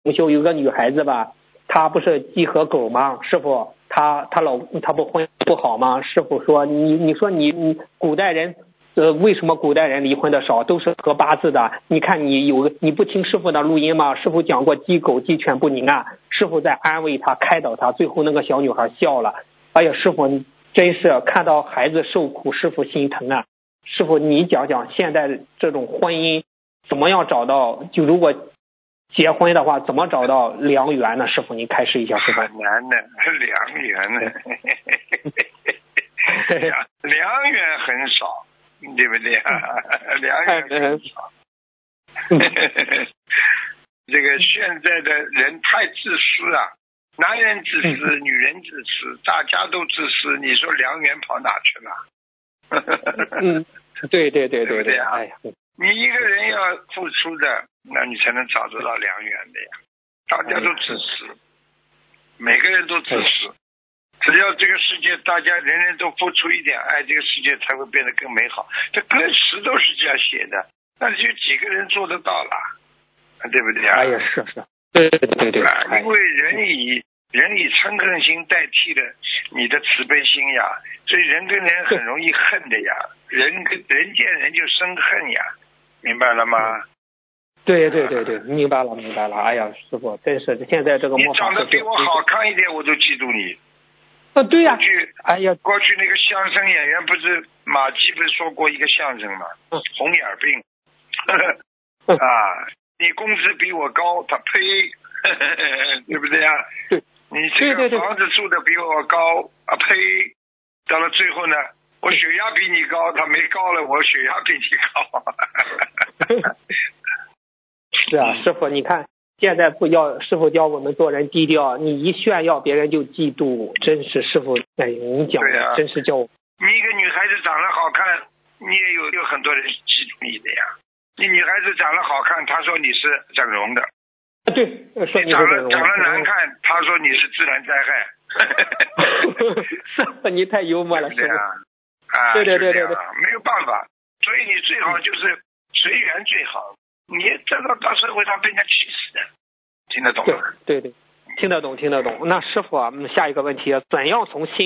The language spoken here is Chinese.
修有个女孩子吧，她不是鸡和狗吗？师傅，她不婚不好吗？师傅说你说你古代人为什么古代人离婚的少，都是合八字的？你看你不听师傅的录音吗？师傅讲过鸡狗鸡犬不宁啊，师傅在安慰她开导她，最后那个小女孩笑了。哎呀，师傅真是看到孩子受苦，师傅心疼啊。师傅你讲讲现在这种婚姻怎么样找到，就如果结婚的话怎么找到良缘呢？师傅您开示一下。师傅很难的，良缘呢良缘很少，对不对啊？良缘很少这个现在的人太自私啊，男人自私，女人自私，大家都自私，你说良缘跑哪去了？ 对啊， 哎呀， 你一个人要付出的，那你才能找得到良缘的呀。大家都自私，每个人都自私，只要这个世界大家人人都付出一点爱，这个世界才会变得更美好。这歌词都是这样写的，那就几个人做得到了，对不对啊？ 哎呀，是，对， 因为人以嗔恨心代替了你的慈悲心呀，所以人跟人很容易恨的呀，人见人就生恨呀，明白了吗？ 对，明白了。哎呀，师傅真是现在这个你魔法长得比我好看一点，我都嫉妒你。 对呀， 哎呀，过去那个相声演员不是马季不是说过一个相声吗？红眼病啊，你工资比我高，他呸，对不对啊？ 对， 你这个房子住的比我高啊呸，到了最后呢，我血压比你高，他没高了，我血压比你高。 是啊，师傅你看现在不要师傅教我们做人低调，你一炫耀别人就嫉妒，真是师傅哎，你讲的真是叫我。 你一个女孩子长得好看，你也有很多人嫉妒你的呀。你女孩子长得好看，她说你是整容的。 对，说你是整容的。 长得难看，她说你是自然灾害。 师傅你太幽默了，师傅。 啊， 对， 没有办法，所以你最好就是随缘最好。你这个到社会上被人家气死的，听得懂吗？ 对，听得懂。那师傅啊，下一个问题，怎样从心